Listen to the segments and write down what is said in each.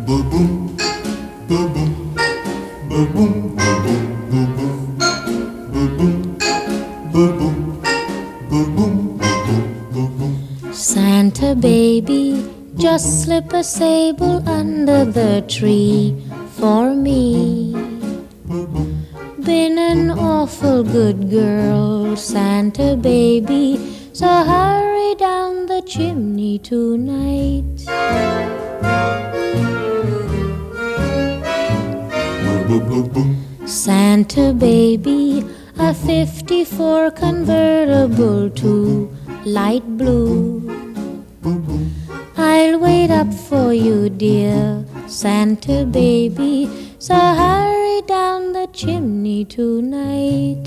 Ba-boom, ba-boom, ba-boom, ba-boom, ba-boom, ba-boom, ba-boom, ba-boom. Santa baby, just slip a sable under the tree for me. Been an awful good girl, Santa baby, so hurry down the chimney tonight. Santa baby, a 54 convertible to light blue. I'll wait up for you, dear Santa baby, so hurry down the chimney tonight.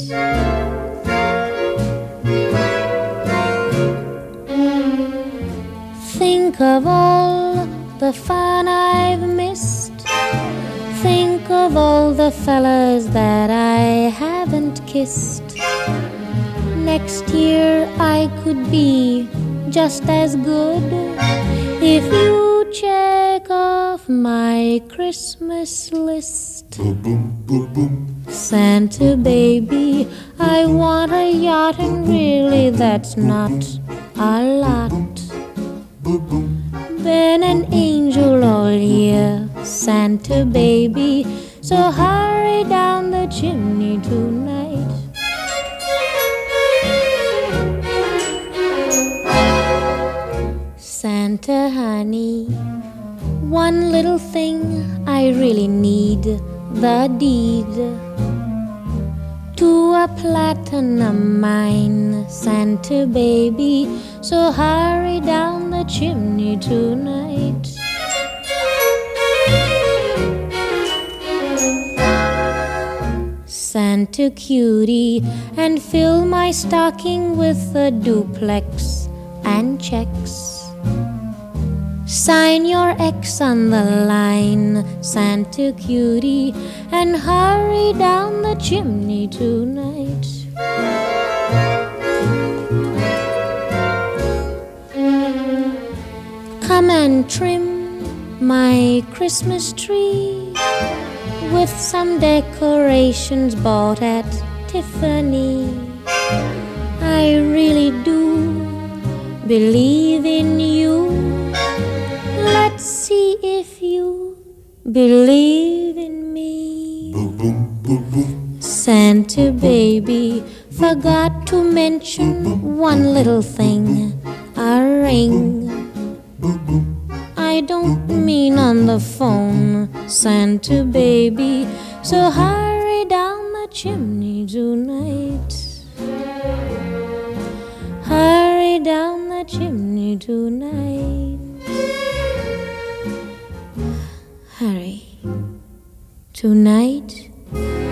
Think of all the fun I've missed. Think of all the fellas that I haven't kissed. Next year I could be just as good if you check off my Christmas list. Santa baby, I want a yacht, and really that's not a lot. Been an angel all year, Santa baby, so hurry down the chimney tonight. Santa honey, one little thing I really need, the deed to a platinum mine, Santa baby, so hurry down the chimney tonight. Santa cutie, and fill my stocking with a duplex and checks. Sign your X on the line, Santa cutie, and hurry down the chimney tonight. Come and trim my Christmas tree with some decorations bought at Tiffany. I really do believe in you. Let's see if you believe in me. Santa baby, forgot to mention one little thing, a ring. I don't mean on the phone, Santa baby, so hurry down the chimney tonight. Hurry down the chimney tonight. Hurry. Tonight